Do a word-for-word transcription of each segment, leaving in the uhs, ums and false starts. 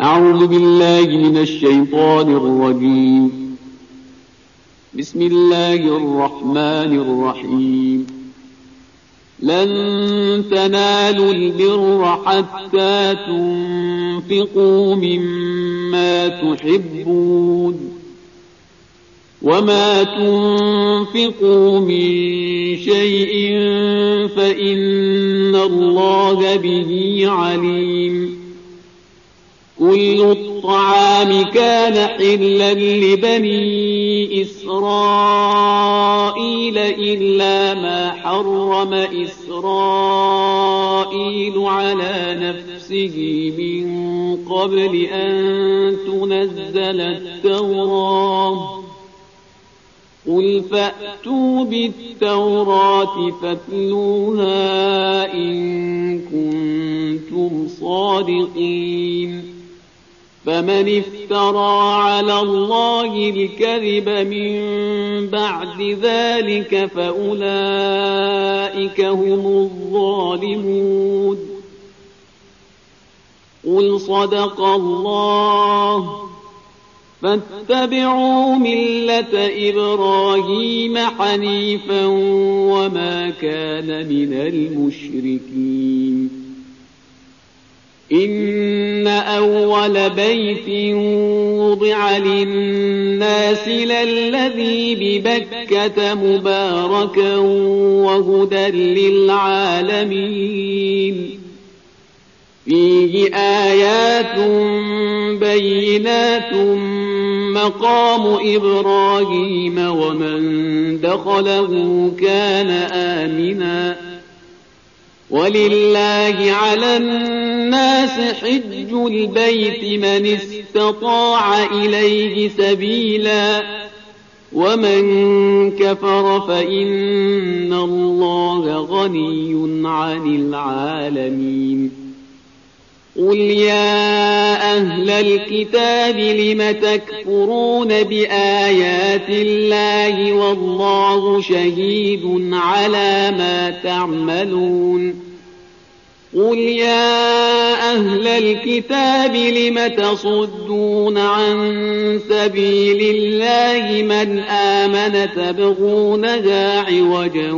أعوذ بالله من الشيطان الرجيم. بسم الله الرحمن الرحيم. لن تنالوا البر حتى تنفقوا مما تحبون، وما تنفقوا من شيء فإن الله به عليم. كل الطعام كان حلا لبني إسرائيل إلا ما حرم إسرائيل على نفسه من قبل أن تنزل التوراة. قل فأتوا بالتوراة فاتلوها إن كنتم صادقين. فمن افترى على الله الكذب من بعد ذلك فأولئك هم الظالمون. قل صدق الله. فاتبعوا ملة إبراهيم حنيفا وما كان من المشركين. إن أول بيت وضع للناس للذي ببكة مباركا وهدى للعالمين. فيه آيات بينات مقام إبراهيم ومن دخله كان آمنا. ولله على الناس حج البيت من استطاع إليه سبيلا ومن كفر فإن الله غني عن العالمين. قل يا أهل الكتاب لم تكفرون بآيات الله والله شهيد على ما تعملون. قل يا أهل الكتاب لم تصدون عن سبيل الله من آمن تبغونها عوجا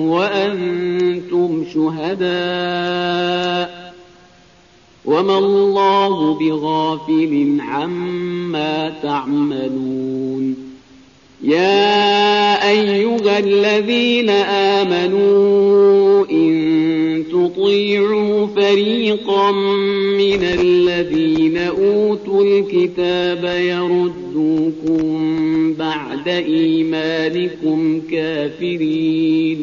وأنتم شهداء وما الله بغافل عما تعملون. يا أيها الذين آمنوا إن تطيعوا فريقا من الذين أوتوا الكتاب يردوكم بعد إيمانكم كافرين.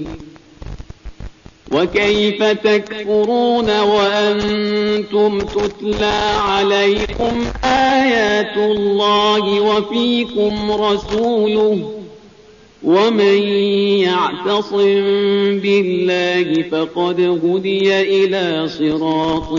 وكيف تكفرون وأنتم تتلى عليكم آيات الله وفيكم رسوله ومن يعتصم بالله فقد هدي إلى صراط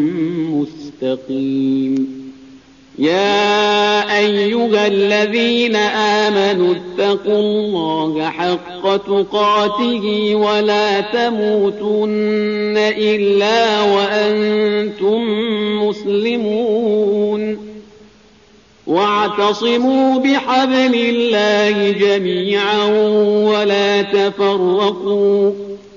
مستقيم. يا أيها الذين آمنوا اتقوا الله حق تقاته ولا تموتن إلا وأنتم مسلمون. واعتصموا بحبل الله جميعا ولا تفرقوا.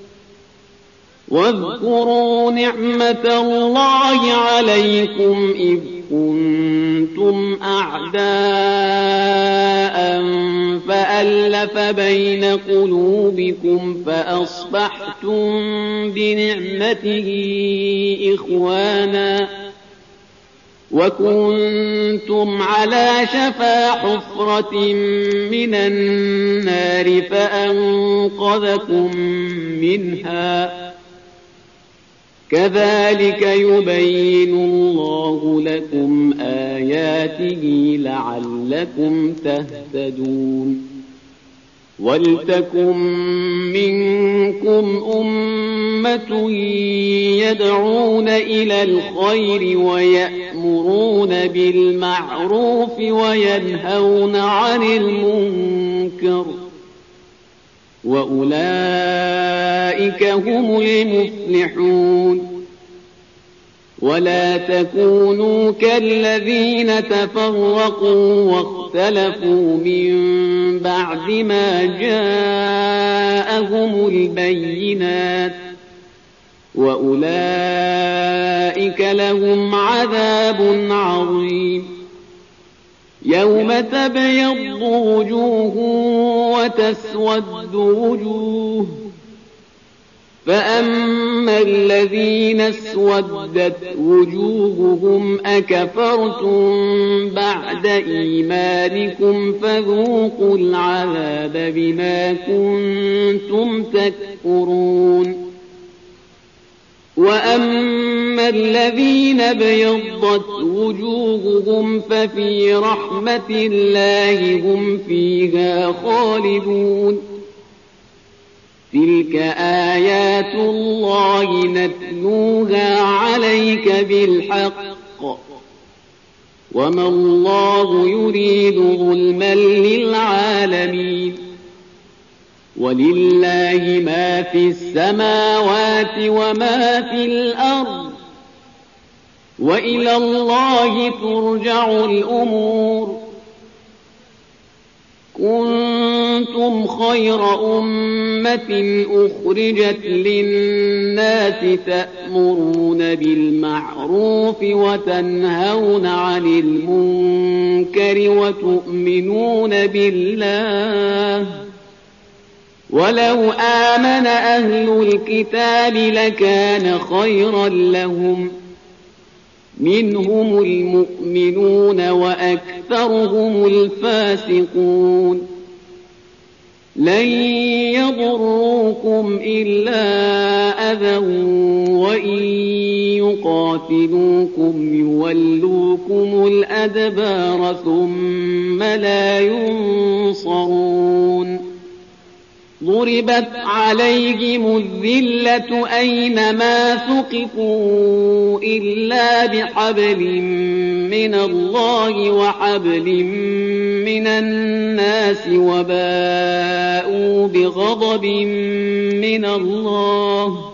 واذكروا نعمة الله عليكم إذ كنتم أعداء فألف بين قلوبكم فأصبحتم بنعمته إخوانا وكنتم على شفا حفرة من النار فأنقذكم منها. كذلك يبين الله لكم آياته لعلكم تهتدون. ولتكن منكم أمة يدعون إلى الخير ويأمرون بالمعروف وينهون عن المنكر وأولئك هم المفلحون. ولا تكونوا كالذين تفرقوا واختلفوا من بعد ما جاءهم البينات وأولئك لهم عذاب عظيم يوم تبيض وجوه وتسود وجوه فأما الذين اسودت وجوههم أكفرتم بعد إيمانكم فذوقوا العذاب بما كنتم تكفرون وأما الذين بيضت وجوههم ففي رحمة الله هم فيها خالدون تلك آيات الله نتلوها عليك بالحق وما الله يريد ظلما للعالمين ولله ما في السماوات وما في الأرض وإلى الله ترجع الأمور كنتم خير أمة أخرجت للناس تأمرون بالمعروف وتنهون عن المنكر وتؤمنون بالله ولو آمن أهل الكتاب لكان خيرا لهم منهم المؤمنون وأكثرهم الفاسقون لن يضروكم إلا أذى وإن يقاتلوكم يولوكم الأدبار ثم لا ينصرون ضربت عليهم الذلة أينما ثقفوا إلا بحبل من الله وحبل من الناس وباءوا بغضب من الله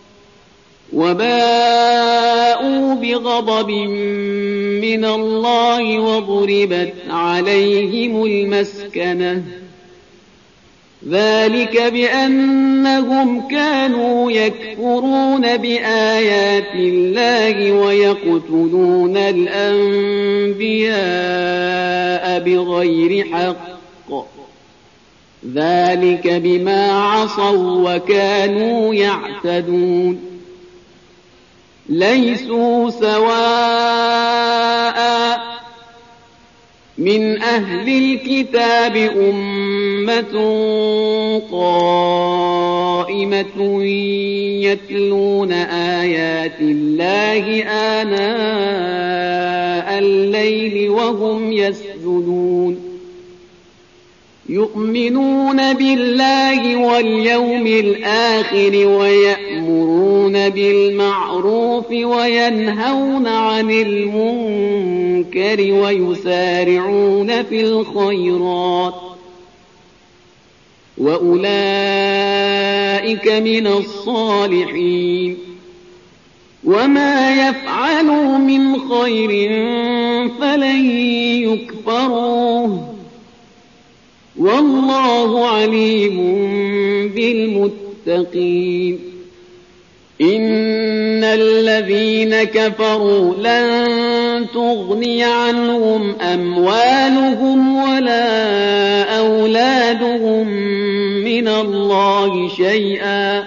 وباءوا بغضب من الله وضربت عليهم المسكنة ذلك بأنهم كانوا يكفرون بآيات الله ويقتلون الأنبياء بغير حق ذلك بما عصوا وكانوا يعتدون ليسوا سواء من أهل الكتاب أمة قائمة يتلون آيات الله آناء الليل وهم يسجدون يؤمنون بالله واليوم الآخر ويأمرون بالمعروف وينهون عن المنكر ويسارعون في الخيرات وأولئك من الصالحين وما يفعلوا من خير فلن يكفروه والله عليم بالمتقين إن الذين كفروا لن تغني عنهم أموالهم ولا أولادهم من الله شيئا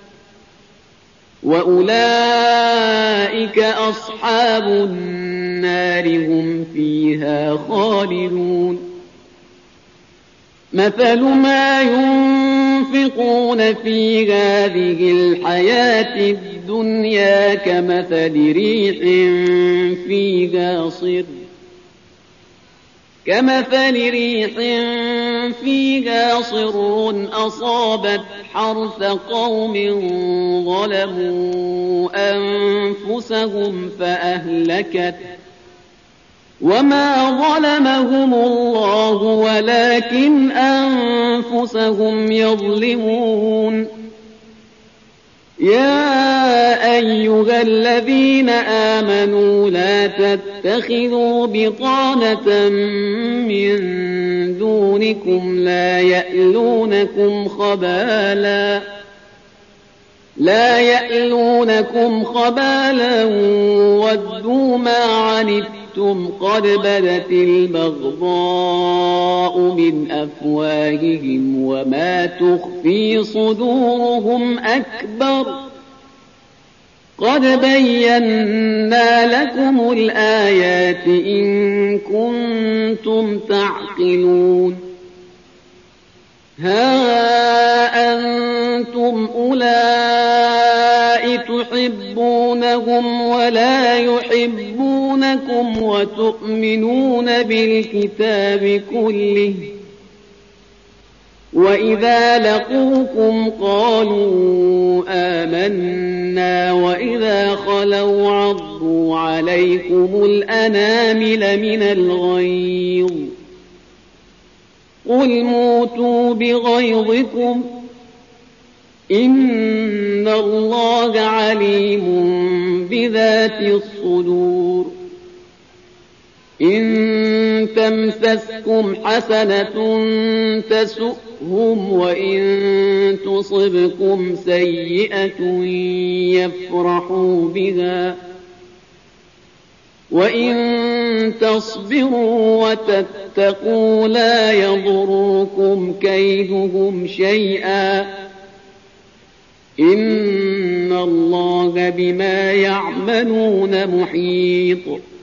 وأولئك أصحاب النار هم فيها خالدون مثل ما ينفقون في هذه الحياة الدنيا كمثل ريح فيها صر كمثل ريح فيها صر أصابت حرث قوم ظلموا أنفسهم فأهلكت وما ظلمهم الله ولكن أنفسهم يظلمون يا أيها الذين آمنوا لا تتخذوا بطانة من دونكم لا يألونكم خبالا لا يألونكم خبالا ودوا ما عنتم قد بدت البغضاء من أفواههم وما تخفي صدورهم أكبر قد بينا لكم الآيات إن كنتم تعقلون ها أنتم أولئك تحبونهم ولا يحبونكم وتؤمنون بالكتاب كله وإذا لقوكم قالوا آمنا وإذا خلوا عضوا عليكم الأنامل من الغيظ قل موتوا بغيظكم إن الله عليم بذات الصدور إن تمسسكم حسنة تسؤهم وإن تصبكم سيئة يفرحوا بها وإن تصبروا وتتقوا لا يضركم كيدهم شيئا إن الله بما يعملون محيط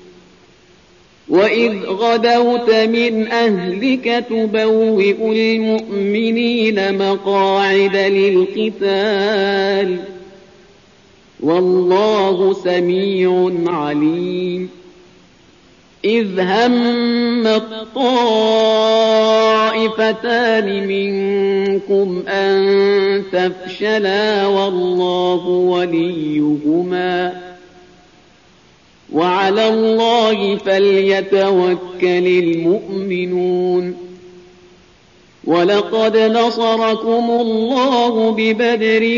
وإذ غدوت من أهلك تبوئ المؤمنين مقاعد للقتال والله سميع عليم إذ هم الطائفتان منكم أن تفشلا والله وليهما وعلى الله فليتوكل المؤمنون ولقد نصركم الله ببدر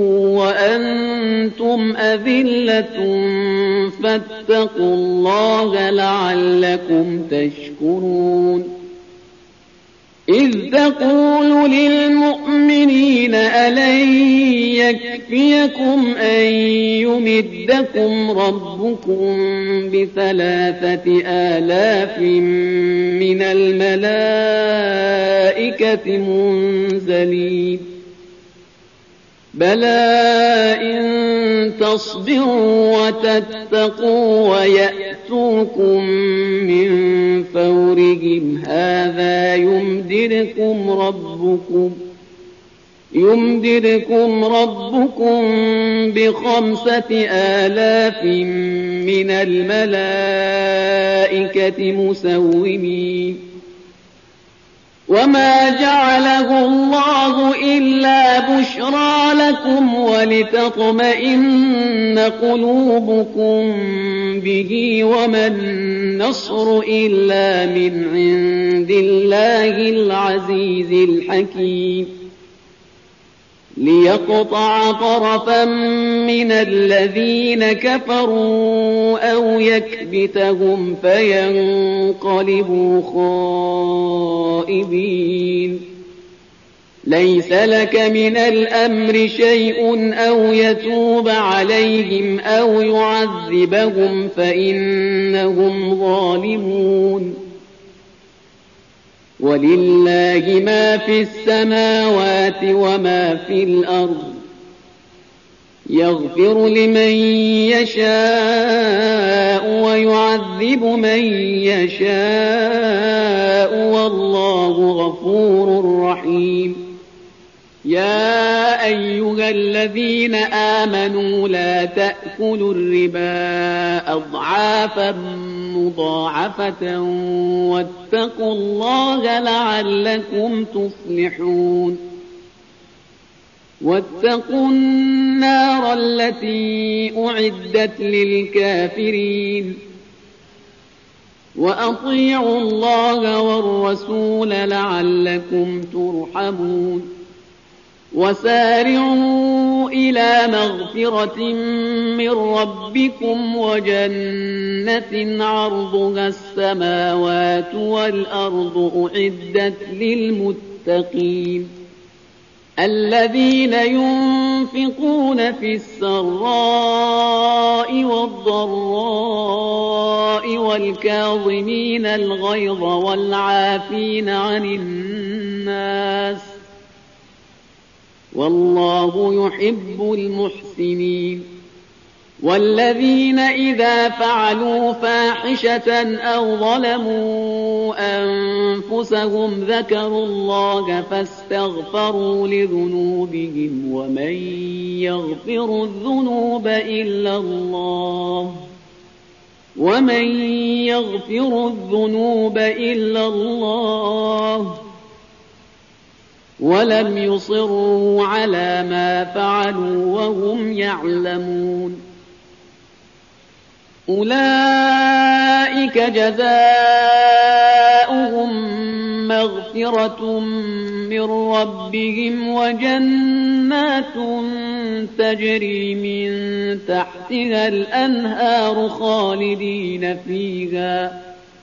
وأنتم أذلة فاتقوا الله لعلكم تشكرون إذ تقول للمؤمنين ألن يكفيكم أن يمدكم ربكم بثلاثة آلاف من الملائكة منزلين بلى إن تصبروا وتتقوا ويأتوكم من فورهم هذا يمددكم ربكم يمددكم ربكم بخمسة آلاف من الملائكة مسومين وما جعله الله إلا بشرى لكم ولتطمئن قلوبكم به وما النصر إلا من عند الله العزيز الحكيم ليقطع طرفا من الذين كفروا أو يكبتهم فينقلبوا خائبين ليس لك من الأمر شيء أو يتوب عليهم أو يعذبهم فإنهم ظالمون ولله ما في السماوات وما في الأرض يغفر لمن يشاء ويعذب من يشاء والله غفور رحيم يا أيها الذين آمنوا لا تأكلوا الربا أضعافا مضاعفة واتقوا الله لعلكم تفلحون واتقوا النار التي أعدت للكافرين وأطيعوا الله والرسول لعلكم ترحمون وسارعوا إلى مغفرة من ربكم وجنة عرضها السماوات والأرض أعدت للمتقين الذين ينفقون في السراء والضراء والكاظمين الغيظ والعافين عن الناس والله يحب المحسنين والذين إذا فعلوا فاحشة أو ظلموا أنفسهم ذكروا الله فاستغفروا لذنوبهم ومن يغفر الذنوب إلا الله ومن يغفر الذنوب إلا الله ولم يصروا على ما فعلوا وهم يعلمون أولئك جزاؤهم مغفرة من ربهم وجنات تجري من تحتها الأنهار خالدين فيها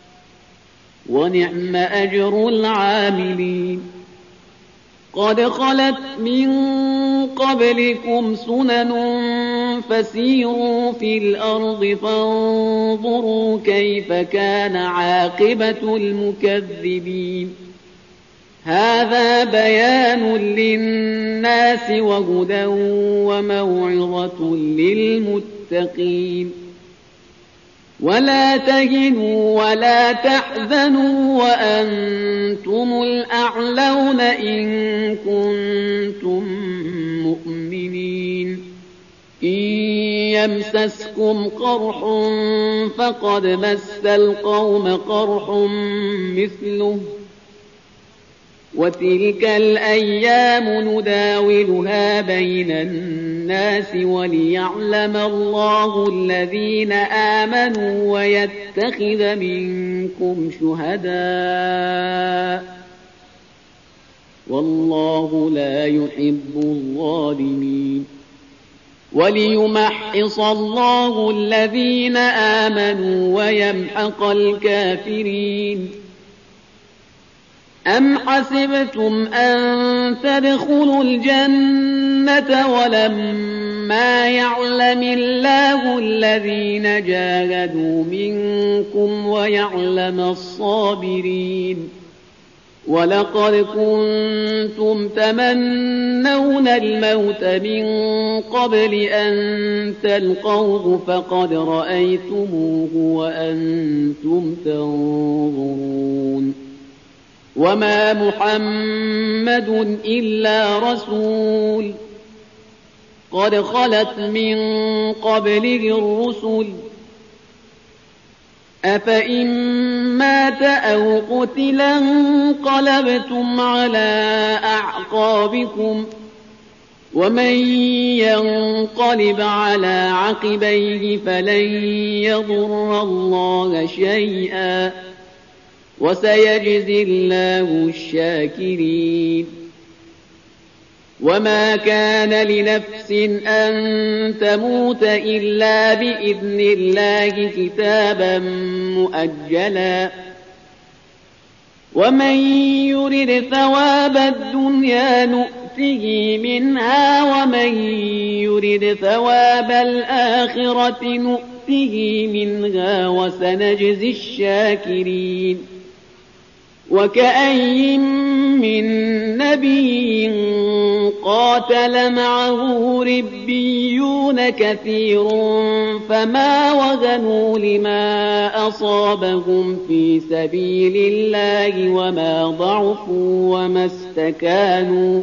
ونعم أجر العاملين قد خلت من قبلكم سنن فسيروا في الأرض فانظروا كيف كان عاقبة المكذبين هذا بيان للناس وهدى وموعظة للمتقين ولا تهنوا ولا تحزنوا وأنتم الأعلون إن كنتم مؤمنين إن يمسسكم قرح فقد مس القوم قرح مثله وتلك الأيام نداولها بين الناس وليعلم الله الذين آمنوا ويتخذ منكم شهداء والله لا يحب الظالمين وليمحص الله الذين آمنوا ويمحق الكافرين أم حسبتم أن تدخلوا الجنة ولما يعلم الله الذين جاهدوا منكم ويعلم الصابرين ولقد كنتم تمنون الموت من قبل أن تلقوه فقد رأيتموه وأنتم تنظرون وما محمد إلا رسول قد خلت من قبله الرسل أفإن مات أو قتل انقلبتم على أعقابكم ومن ينقلب على عقبيه فلن يضر الله شيئا وسيجزي الله الشاكرين وما كان لنفس أن تموت إلا بإذن الله كتابا مؤجلا ومن يرد ثواب الدنيا نؤته منها ومن يرد ثواب الآخرة نؤته منها وسنجزي الشاكرين وكأي من نبي قاتل معه ربيون كثير فما وهنوا لما أصابهم في سبيل الله وما ضعفوا وما استكانوا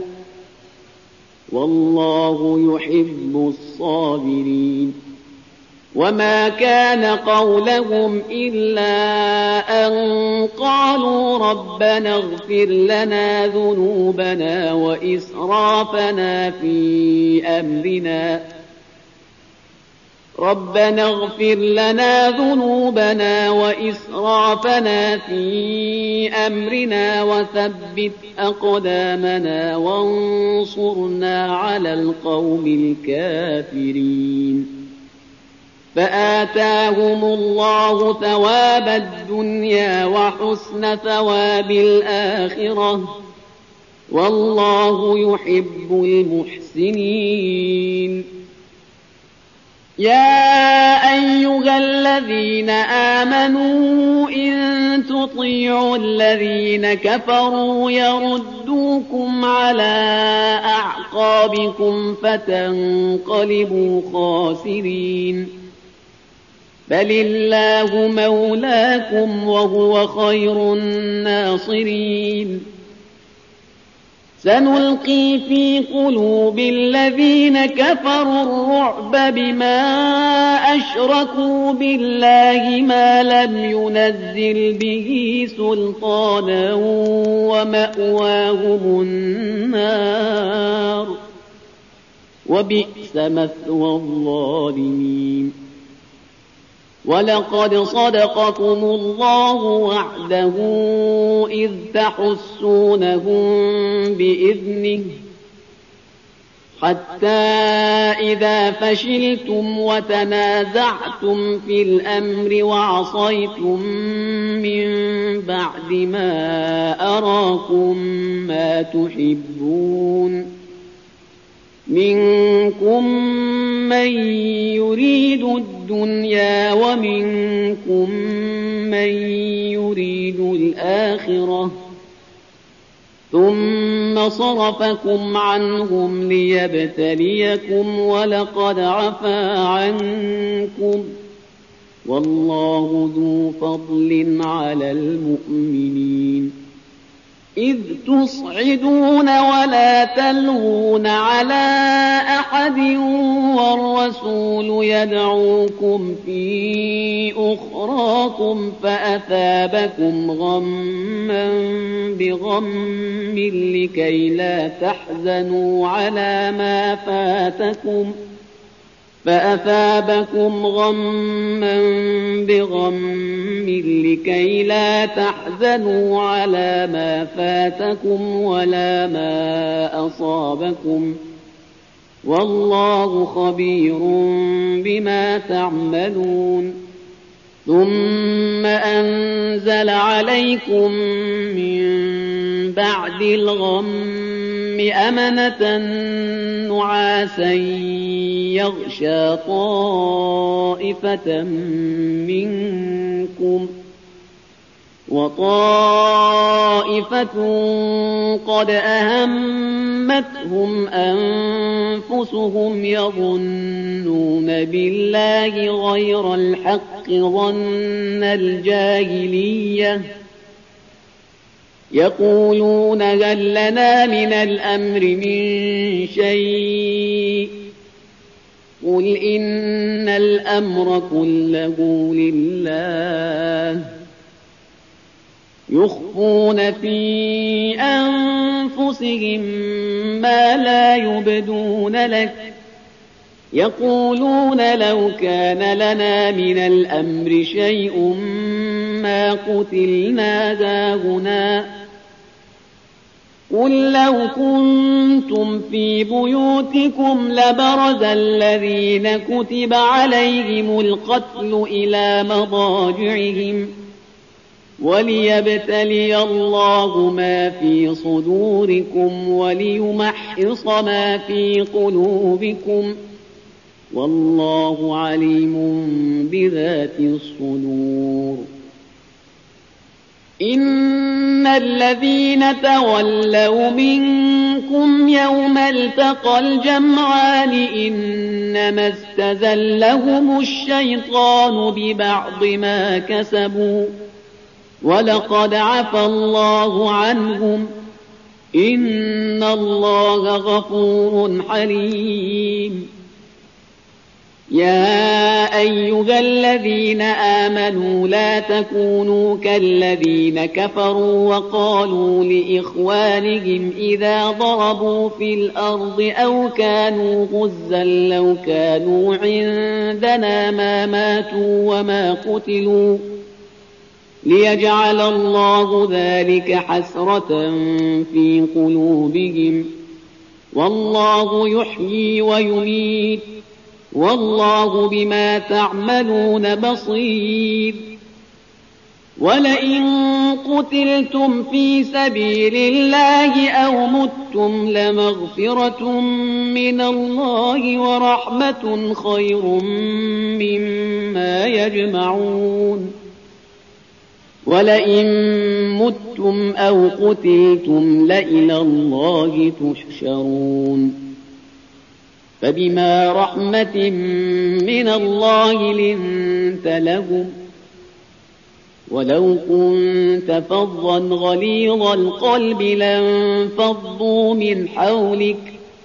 والله يحب الصابرين وما كان قولهم إلا أن قالوا ربنا اغفر لنا ذنوبنا وإسرافنا في أمرنا ربنا اغفر لنا ذنوبنا وإسرافنا في أمرنا وثبت أقدامنا وانصرنا على القوم الكافرين فآتاهم الله ثواب الدنيا وحسن ثواب الآخرة والله يحب المحسنين يا أيها الذين آمنوا إن تطيعوا الذين كفروا يردوكم على أعقابكم فتنقلبوا خاسرين بل الله مولاكم وهو خير الناصرين سنلقي في قلوب الذين كفروا الرعب بما أشركوا بالله ما لم ينزل به سلطانا ومأواهم النار وبئس مثوى الظالمين ولقد صدقكم الله وعده إذ تحسونهم بإذنه حتى إذا فشلتم وتنازعتم في الأمر وعصيتم من بعد ما أراكم ما تحبون منكم من يريد الدنيا ومنكم من يريد الآخرة ثم صرفكم عنهم ليبتليكم ولقد عفا عنكم والله ذو فضل على المؤمنين إذ تصعدون ولا تلوون على أحد والرسول يدعوكم في أخراكم فأثابكم غما بغم لكي لا تحزنوا على ما فاتكم فأثابكم غما بغم لكي لا تحزنوا على ما فاتكم ولا ما أصابكم والله خبير بما تعملون ثم أنزل عليكم من بعد الغم أمنة نعاسا يغشى طائفة منكم وطائفة قد أهمتهم أنفسهم يظنون بالله غير الحق ظن الجاهلية يقولون هل لنا من الأمر من شيء قل إن الأمر كله لله يخفون في أنفسهم ما لا يبدون لك يقولون لو كان لنا من الأمر شيء ما قتلنا هاهنا قل لو كنتم في بيوتكم لبرز الذين كتب عليهم القتل إلى مضاجعهم وليبتلي الله ما في صدوركم وليمحص ما في قلوبكم والله عليم بذات الصدور إن الذين تولوا منكم يوم التقى الجمعان إنما استزلهم الشيطان ببعض ما كسبوا ولقد عفى الله عنهم إن الله غفور حليم يا أيها الذين آمنوا لا تكونوا كالذين كفروا وقالوا لإخوانهم إذا ضربوا في الأرض أو كانوا غزا لو كانوا عندنا ما ماتوا وما قتلوا ليجعل الله ذلك حسرة في قلوبهم والله يحيي ويميت والله بما تعملون بصير. ولئن قتلتم في سبيل الله أو متم لمغفرة من الله ورحمة خير مما يجمعون. ولئن متم أو قتلتم لإلى الله تحشرون. فبما رحمة من الله لنت لهم ولو كنت فظا غليظ القلب لانفضوا من حولك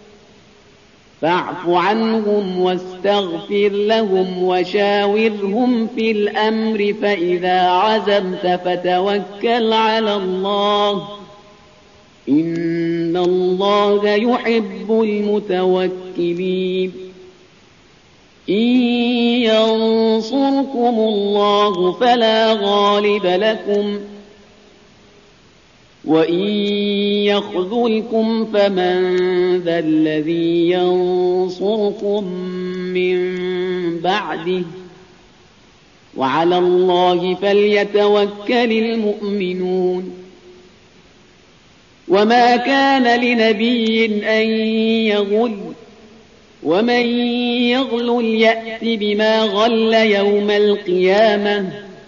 فاعف عنهم واستغفر لهم وشاورهم في الأمر فإذا عزمت فتوكل على الله إن الله يحب المتوكلين. إن ينصركم الله فلا غالب لكم وإن يخذلكم فمن ذا الذي ينصركم من بعده وعلى الله فليتوكل المؤمنون. وما كان لنبي أن يغل ومن يغلل يأت بما غل يوم القيامة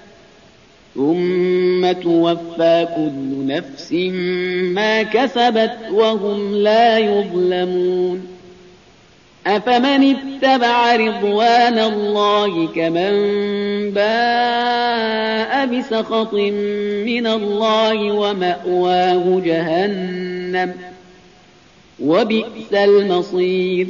ثم توفى كل نفس ما كسبت وهم لا يظلمون. أفمن اتبع رضوان الله كمن باء بسخط من الله ومأواه جهنم وبئس المصير.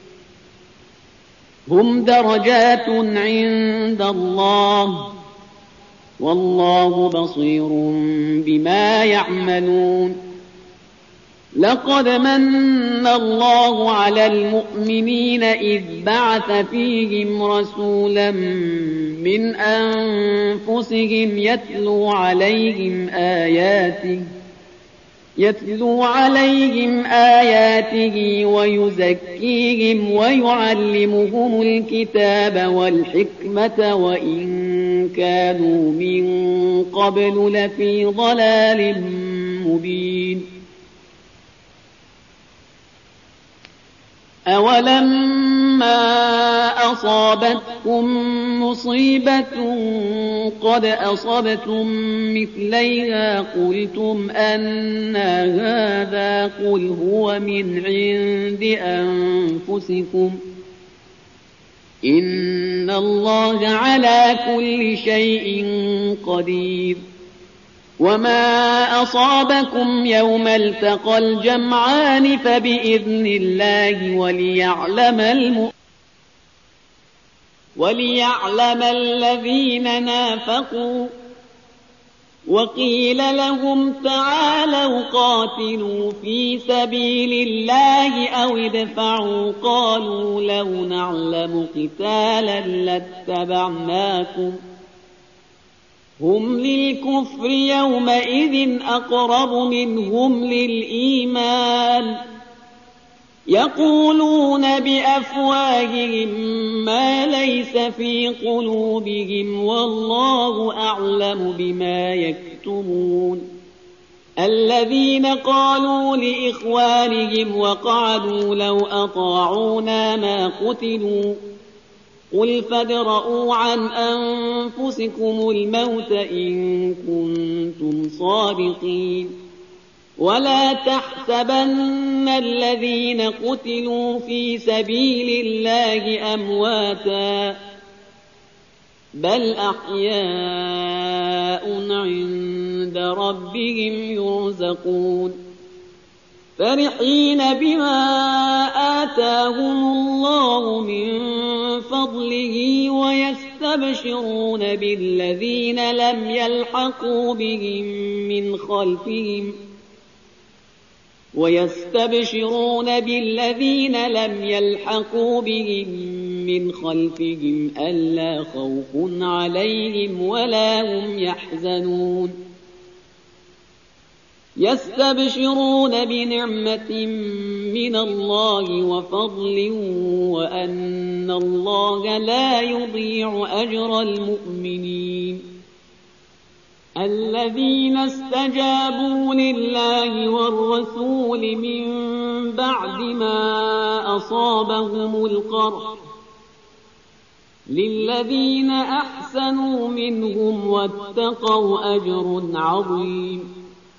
هم درجات عند الله والله بصير بما يعملون. لقد من الله على المؤمنين إذ بعث فيهم رسولا من أنفسهم يتلو عليهم آياته يتلو عليهم آياته ويزكيهم ويعلمهم الكتاب والحكمة وإن كانوا من قبل لفي ضلال مبين. أولما أصابتكم مصيبة قد أصبتم مثليها قلتم أنى هذا قل هو من عند أنفسكم إن الله على كل شيء قدير. وما أصابكم يوم التقى الجمعان فبإذن الله وليعلم الم وليعلم الذين نافقوا. وقيل لهم تعالوا قاتلوا في سبيل الله أو ادفعوا قالوا لو نعلم قتالا لاتبعناكم هم للكفر يومئذ أقرب منهم للإيمان يقولون بأفواههم ما ليس في قلوبهم والله أعلم بما يكتمون. الذين قالوا لإخوانهم وقعدوا لو أطاعونا ما قتلوا قل فادرءوا عن أنفسكم الموت إن كنتم صادقين. ولا تحسبن الذين قتلوا في سبيل الله أمواتا بل أحياء عند ربهم يرزقون فرحين بما آتاهم الله من فضله وفضله ويستبشرون بالذين لم يلحقوا بهم من خلفهم ويستبشرون بالذين لم يلحقوا بهم من خلفهم ألا خوف عليهم ولا هم يحزنون يستبشرون بنعمة من الله وفضل وأن الله لا يضيع أجر المؤمنين الذين استجابوا لله والرسول من بعد ما أصابهم القرح للذين أحسنوا منهم واتقوا أجر عظيم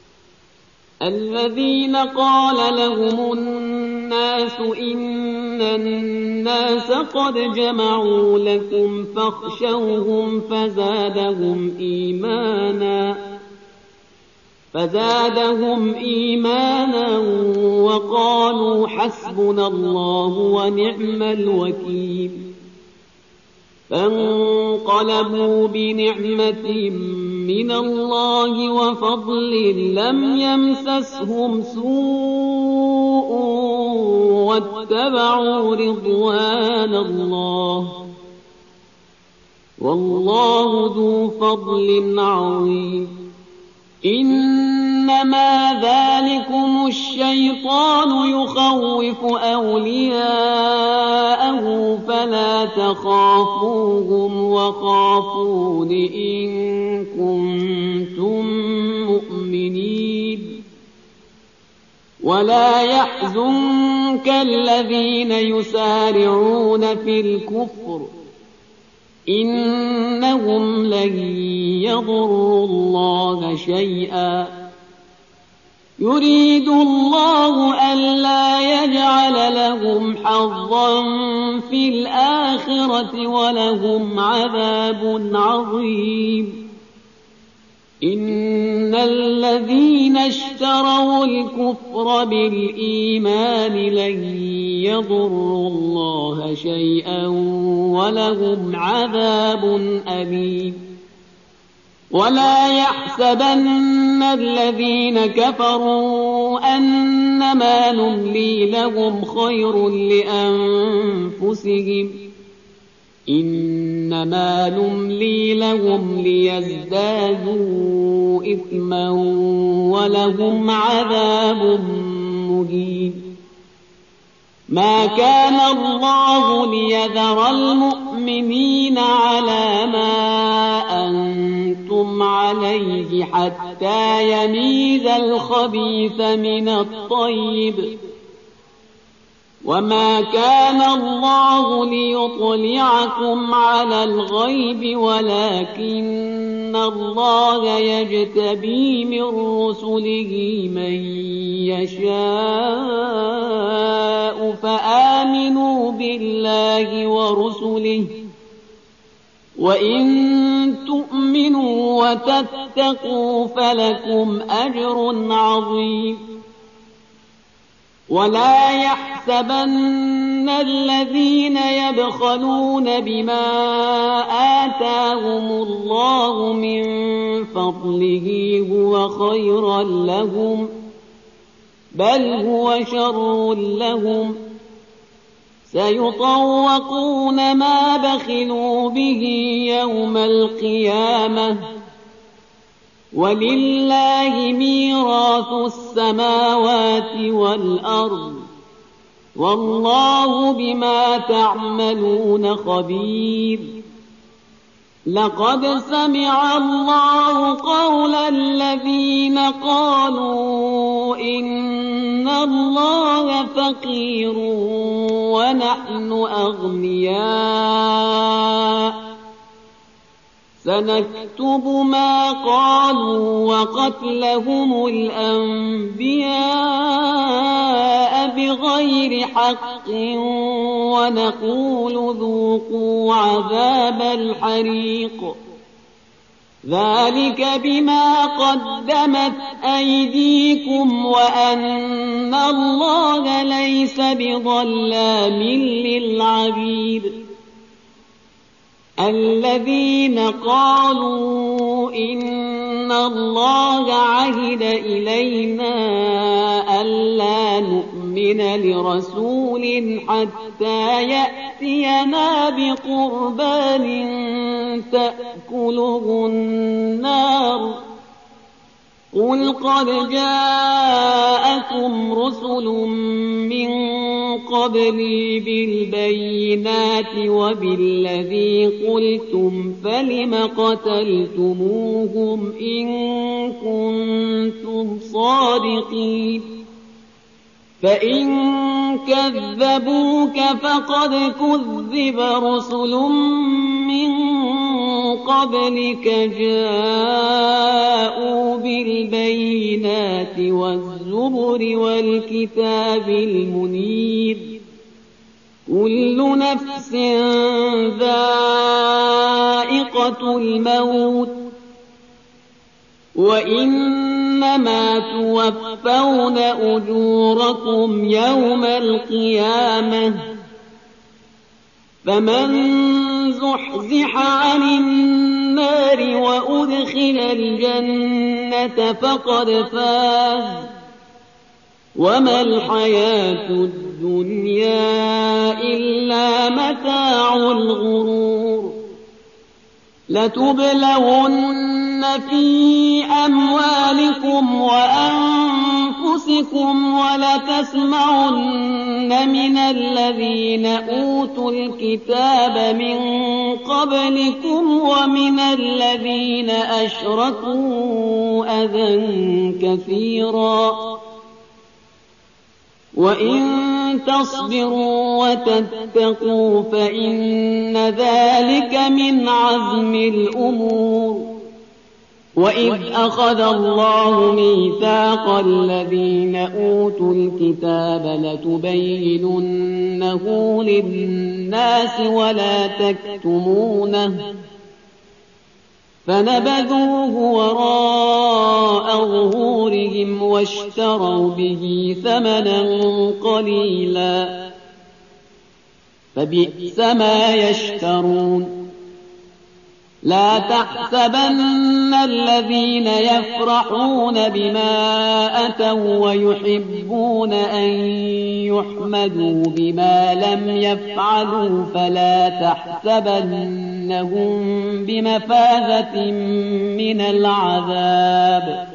الذين قال لهم الناس إن الناس قد جمعوا لكم فاخشوهم فزادهم إيمانا فزادهم إيمانا وقالوا حسبنا الله ونعم الوكيل فانقلبوا بنعمة من الله وفضل لم يمسسهم سوء واتبعوا رضوان الله والله ذو فضل عظيم إنما ذلكم الشيطان يخوف أولياءه فلا تخافوهم وخافون إن كنتم مؤمنين ولا يحزنك الذين يسارعون في الكفر إنهم لن يضروا الله شيئا يريد الله ألا يجعل لهم حظا في الآخرة ولهم عذاب عظيم إن الذين اشتروا الكفر بالإيمان لن يضروا الله شيئا ولهم عذاب أليم ولا يحسبن الذين كفروا أنما نملي لهم خير لأنفسهم إنما نملي لهم ليزدادوا إثما ولهم عذاب مهين ما كان الله ليذر المؤمنين على ما أنتم عليه حتى يميز الخبيث من الطيب وما كان الله ليطلعكم على الغيب ولكن الله يجتبي من رسله من يشاء فآمنوا بالله ورسله وإن تؤمنوا وتتقوا فلكم أجر عظيم ولا يحسبن الذين يبخلون بما آتاهم الله من فضله هو خيرا لهم بل هو شر لهم سيطوقون ما بخلوا به يوم القيامة ولله ميراث السماوات والأرض والله بما تعملون خبير لقد سمع الله قول الذين قالوا إن الله فقير ونحن أغنياء سنكتب ما قالوا وقتلهم الأنبياء بغير حق ونقول ذوقوا عذاب الحريق ذلك بما قدمت أيديكم وأن الله ليس بظلام للعبيد الذين قالوا إن الله عهد إلينا ألا نؤمن لرسول حتى يأتينا بقربان تأكله النار قل قد جاءكم رسل من قبلي بالبينات وبالذي قلتم فلم قتلتموهم إن كنتم صادقين فإن كذبوك فقد كذب رسل من قبلك جاءوا بالبينات والزبر والكتاب المنير كل نفس ذائقة الموت وإنما توفون أجوركم يوم القيامة فمن زحزح عن النار وأدخل الجنة فقد فاز وما الحياة الدنيا إلا متاع الغرور لتبلغن في أموالكم وأنفسكم ولتسمعن من الذين أوتوا الكتاب من قبلكم ومن الذين أشركوا أذى كثيرا وإن تصبروا وتتقوا فإن ذلك من عزم الأمور وإذ أخذ الله ميثاق الذين أوتوا الكتاب لتبيننه للناس ولا تكتمونه فنبذوه وراء ظهورهم واشتروا به ثمنا قليلا فبئس ما يشترون لا تحسبن الذين يفرحون بما أتوا ويحبون أن يحمدوا بما لم يفعلوا فلا تحسبنهم بمفازة من العذاب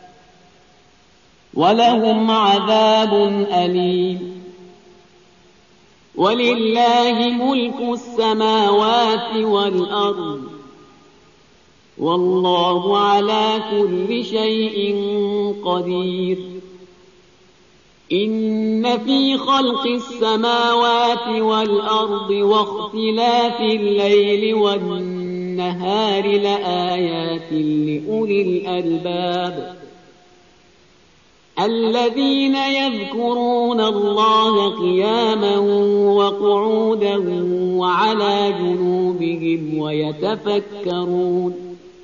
ولهم عذاب أليم ولله ملك السماوات والأرض والله على كل شيء قدير إن في خلق السماوات والأرض واختلاف الليل والنهار لآيات لأولي الألباب الذين يذكرون الله قياما وقعودا وعلى جنوبهم ويتفكرون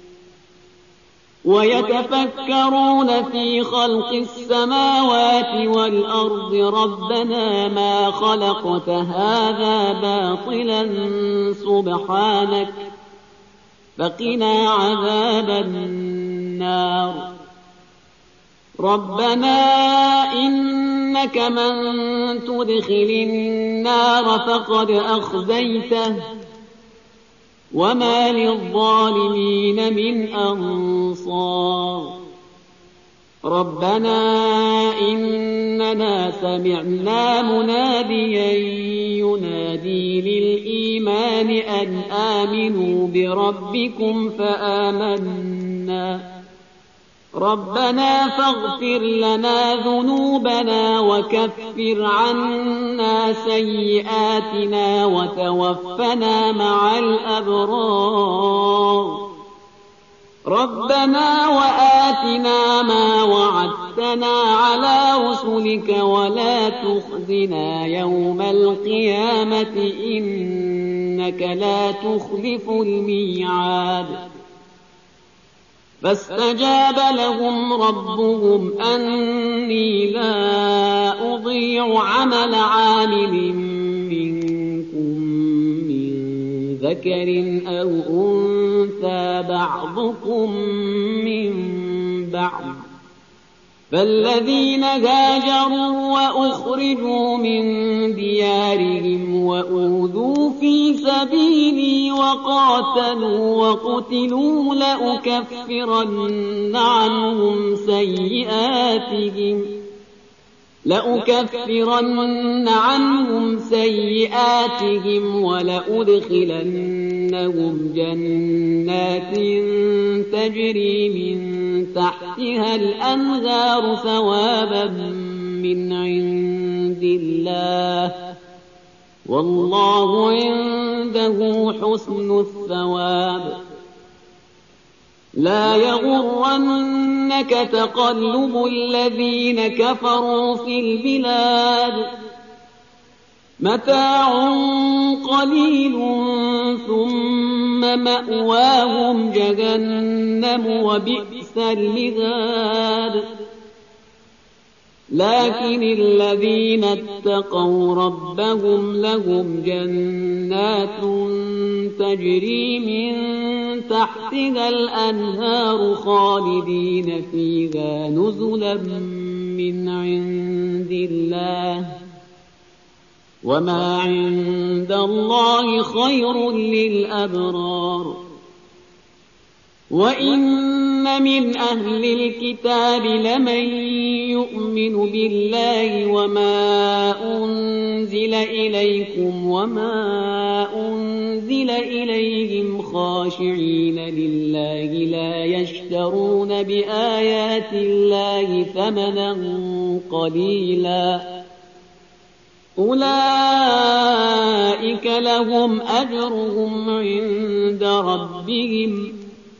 ويتفكرون في خلق السماوات والأرض ربنا ما خلقت هذا باطلا سبحانك فقنا عذاب النار ربنا إنك من تدخل النار فقد أخزيته وما للظالمين من أنصار ربنا إننا سمعنا مناديا ينادي للإيمان أن آمنوا بربكم فآمنا ربنا فاغفر لنا ذنوبنا وكفر عنا سيئاتنا وتوفنا مع الأبرار ربنا وآتنا ما وعدتنا على رسلك ولا تخزنا يوم القيامة إنك لا تخلف الميعاد فاستجاب لهم ربهم أني لا أضيع عمل عامل منكم من ذكر ذكر أو أنثى بعضكم من بعض فالذين هاجروا وأخرجوا من ديارهم وأوذوا في سبيلي وقاتلوا وقتلوا لأكفرن عنهم سيئاتهم لأكفرن عنهم سيئاتهم ولأدخلنهم جنات تجري من تحتها الأنهار ثوابا من عند الله والله عنده حسن الثواب. لا يغرنك تقلب الذين كفروا في البلاد متاع قليل ثم مأواهم جهنم وبئس المهاد. لكن الذين اتقوا ربهم لهم جنات تجري من تحتها الأنهار خالدين فيها نزلا من عند الله وما عند الله خير للأبرار. وإن من أهل الكتاب لمن يؤمن بالله وما أنزل إليكم وما أنزل إليهم خاشعين لله لا يشترون بآيات الله ثمنا قليلا أولئك لهم أجرهم عند ربهم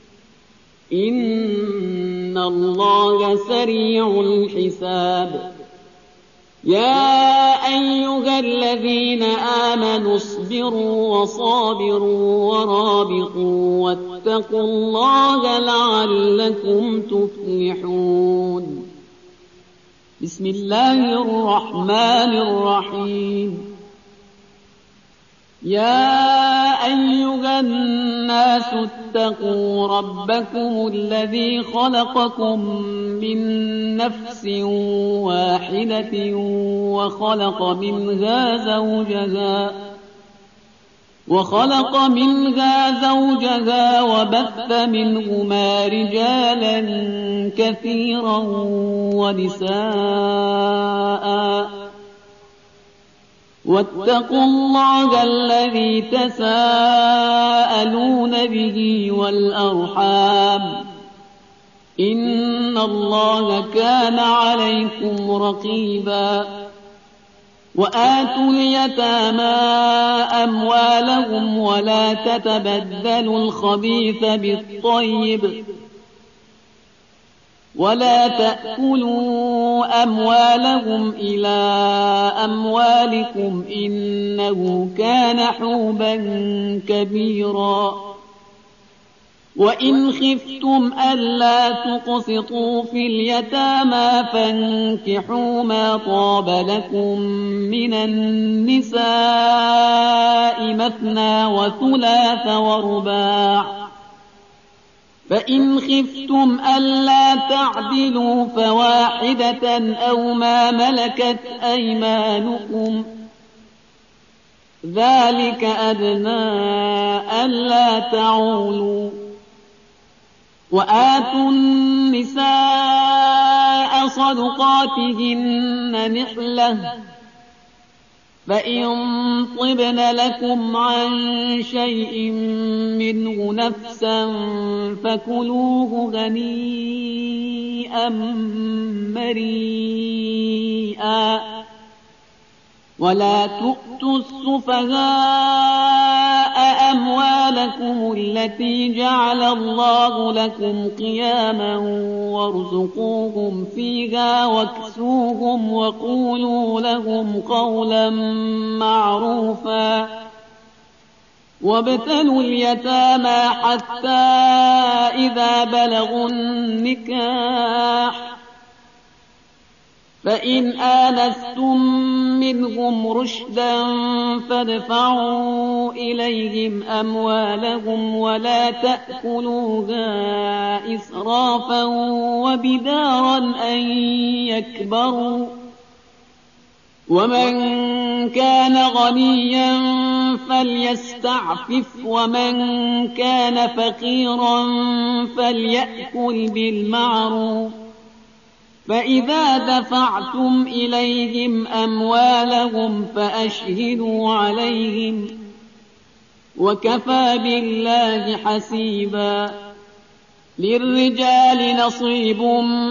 إن الله سريع الحساب. يا أيها الذين آمنوا اصبروا وصابروا ورابطوا واتقوا الله لعلكم تفلحون. بسم الله الرحمن الرحيم. يا أيها الناس اتقوا ربكم الذي خلقكم من نفس واحدة وخلق منها زوجها وخلق منها زوجها وبث منهما رجالا كثيرا ونساء واتقوا الله الذي تساءلون به والأرحام إن الله كان عليكم رقيبا. وآتوا اليتامى أموالهم ولا تتبدلوا الخبيث بالطيب ولا تأكلوا أموالهم إلى أموالكم إنه كان حوبا كبيرا. وإن خفتم ألا تقسطوا في اليتامى فانكحوا ما طاب لكم من النساء مثنى وثلاث ورباع فإن خفتم ألا تعدلوا فواحدة أو ما ملكت أيمانكم ذلك أدنى ألا تعولوا. وآتوا النساء صدقاتهن نحلة فإن طبن لكم عن شيء منه نفسا فكلوه هنيئا مريئا. ولا تؤتوا السفهاء أموالكم التي جعل الله لكم قياما وارزقوهم فيها واكسوهم وقولوا لهم قولا معروفا. وابتلوا اليتامى حتى إذا بلغوا النكاح فإن آنستم منهم رشدا فادفعوا إليهم أموالهم ولا تأكلوها إسرافا وبدارا أن يكبروا ومن كان غنيا فليستعفف ومن كان فقيرا فليأكل بالمعروف فإذا دفعتم إليهم أموالهم فأشهدوا عليهم وكفى بالله حسيبا. للرجال نصيب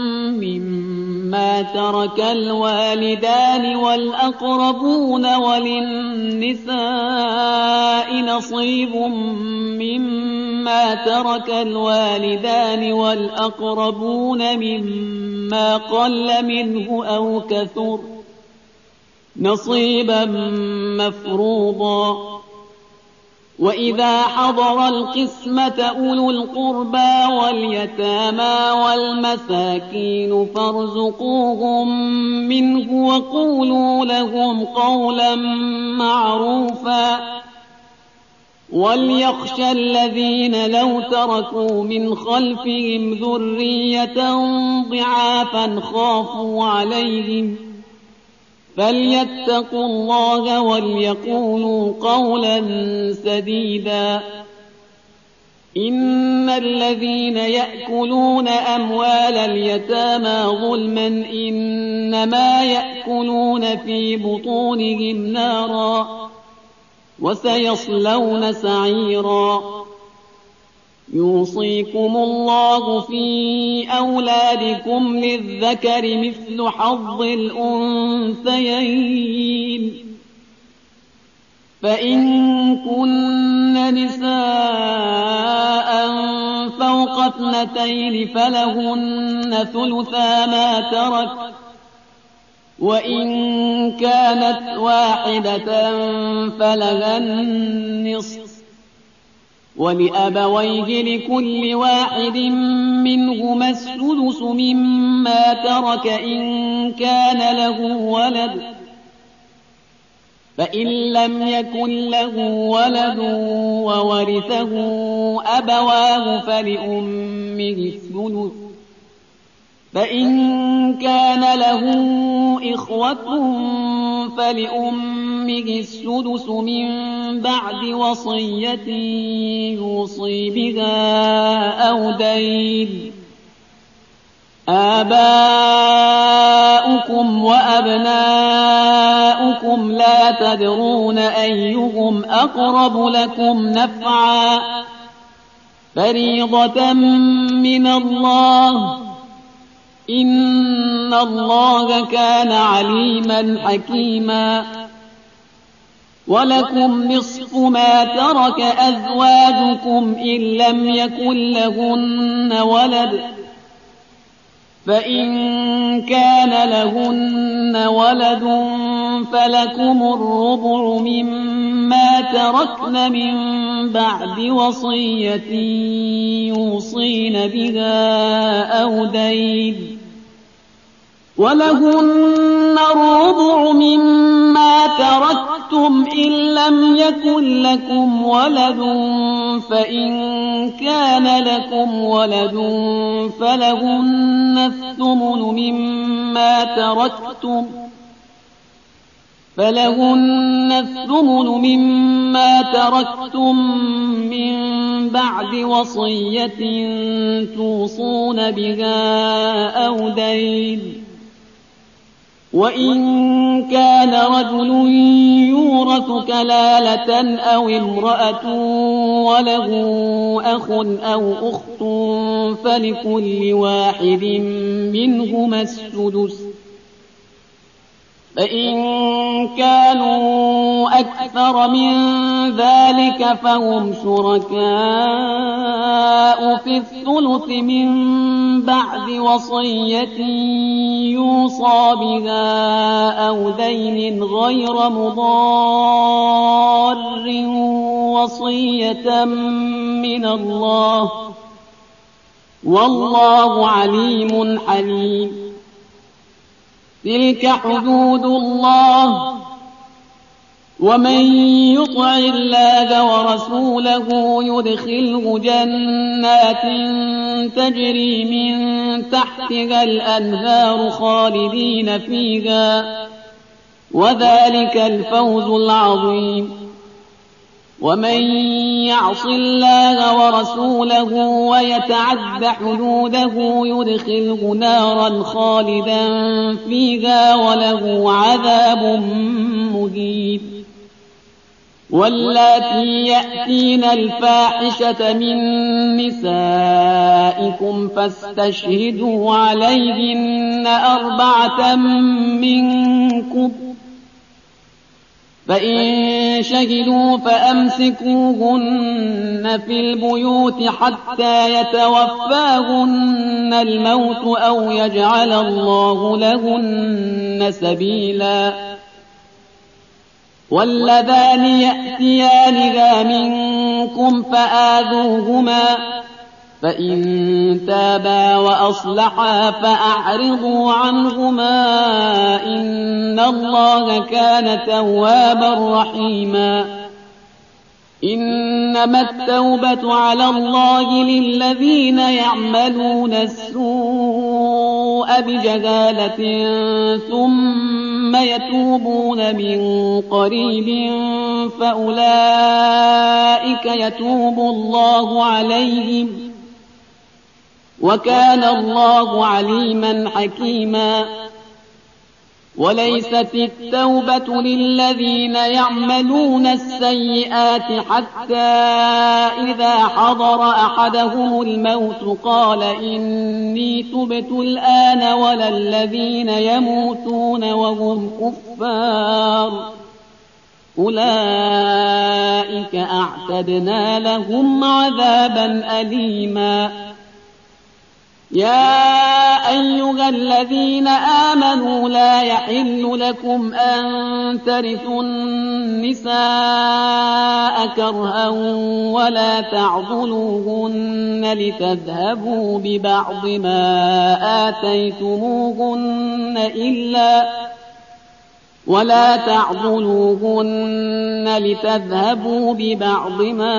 مما ترك الوالدان والأقربون وللنساء نصيب مما ترك الوالدان والأقربون مما قل منه أو كثر نصيبا مفروضا. وإذا حضر القسمة أولو القربى واليتامى والمساكين فارزقوهم منه وقولوا لهم قولا معروفا. وليخشى الذين لو تركوا من خلفهم ذرية ضعافا خافوا عليهم فليتقوا الله وليقولوا قولا سديدا. إن الذين يأكلون أموال اليتامى ظلما إنما يأكلون في بطونهم نارا وسيصلون سعيرا. يوصيكم الله في أولادكم للذكر مثل حظ الأنثيين فإن كن نساء فوق اثنتين فلهن ثلثا ما ترك وإن كانت واحدة فلها النصف ولأبويه لكل واحد منهما السدس مما ترك إن كان له ولد فإن لم يكن له ولد وورثه أبواه فلأمه الثلث فإن كان له إخوة فلأمه السدس من بعد وصية يوصي بها أو دين. آباؤكم وأبناؤكم لا تدرون أيهم أقرب لكم نفعا فريضة من الله إن الله كان عليما حكيما. ولكم نصف ما ترك أزواجكم إن لم يكن لهن ولد فإن كان لهن ولد فلكم الربع مما تركن من بعد وصية يوصين بها أو دين ولهن الربع مما تركتم إن لم يكن لكم ولد فإن كان لكم ولد فلهن الثمن مما تركتم فلهن الثمن مما تركتم من بعد وصية توصون بها أو دين. وإن كان رجل يورث كلالة أو امرأة وله أخ أو أخت فلكل واحد منهما السدس فإن كانوا أكثر من ذلك فهم شركاء في الثلث من بعد وصية يوصى بها أو دين غير مضار وصية من الله والله عليم حليم. تلك حدود الله، ومن يطع الله ورسوله يدخله جنات تجري من تحتها الأنهار خالدين فيها، وذلك الفوز العظيم. ومن يعص الله ورسوله ويتعد حدوده يدخله نارا خالدا فيها وله عذاب مهين. واللاتي يأتين الفاحشة من نسائكم فاستشهدوا عليهن أربعة منكم، فإن شهدوا فأمسكوهن في البيوت حتى يتوفاهن الموت أو يجعل الله لهن سبيلا. واللذان يأتيانها منكم فآذوهما، فإن تابا وأصلحا فأعرضوا عنهما، إن الله كان توابا رحيما. إنما التوبة على الله للذين يعملون السوء بجهالة ثم يتوبون من قريب فأولئك يتوب الله عليهم، وكان الله عليما حكيما. وليست التوبة للذين يعملون السيئات حتى إذا حضر أحدهم الموت قال إني تبت الآن، ولا الذين يموتون وهم كفار، أولئك أعتدنا لهم عذابا أليما. يا أيها الذين آمنوا لا يحل لكم أن ترثوا النساء كرها ولا تعضلوهن لتذهبوا ببعض ما آتيتموهن إلا ولا تعضلوهن لتذهبوا ببعض ما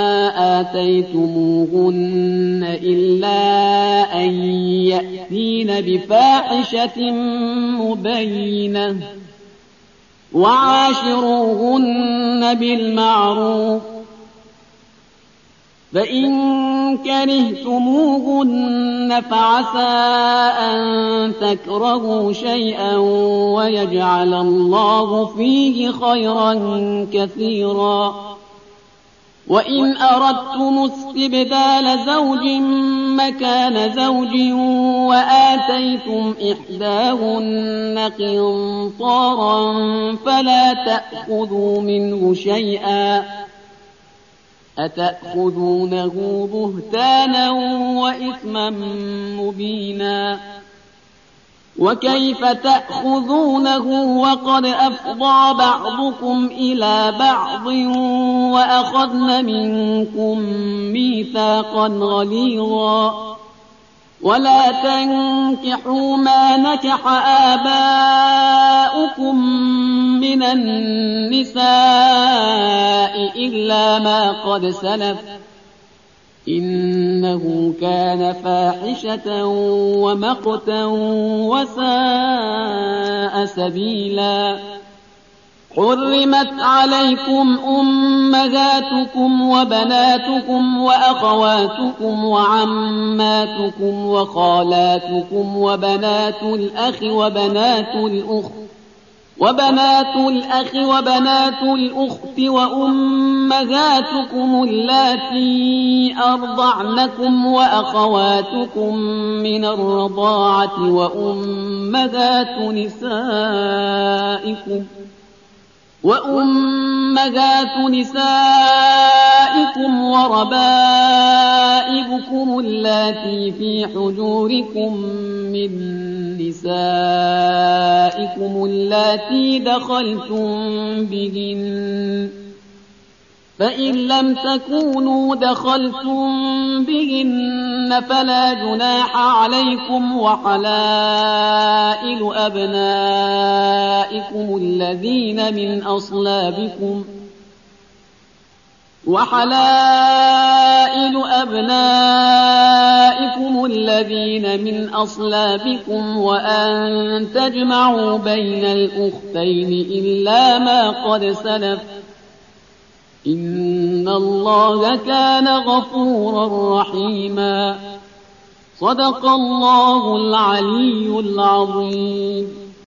آتيتموهن إلا أن يأتين بفاحشة مبينة، وعاشروهن بالمعروف، فإن كرهتموهن فعسى أن تكرهوا شيئا ويجعل الله فيه خيرا كثيرا. وإن أردتم استبدال زوج مكان زوج وآتيتم إحداهن قنطارا فلا تأخذوا منه شيئا، أتأخذونه بهتانا وإثما مبينا. وكيف تأخذونه وقد أفضى بعضكم إلى بعض وأخذن منكم ميثاقا غليظا. ولا تنكحوا ما نكح آباؤكم من النساء إلا ما قد سلف، إنه كان فاحشة ومقتا وساء سبيلا. حرمت عليكم أمهاتكم وبناتكم وأخواتكم وعماتكم وخالاتكم وبنات الأخ وبنات الأخت وبنات الأخ وبنات الأخت وأمهاتكم اللاتي أرضعنكم وأخواتكم من الرضاعة وأمهات نسائكم وأمهات نسائكم وربائبكم اللاتي في حجوركم من نسائكم اللاتي دخلتم بهن فإن لم تكونوا دخلتم بهن فلا جناح عليكم وحلائل أبنائكم الذين من أصلابكم وحلائل أبنائكم الذين من أصلابكم وأن تجمعوا بين الأختين إلا ما قد سلف إن الله كان غفورا رحيما. صدق الله العلي العظيم.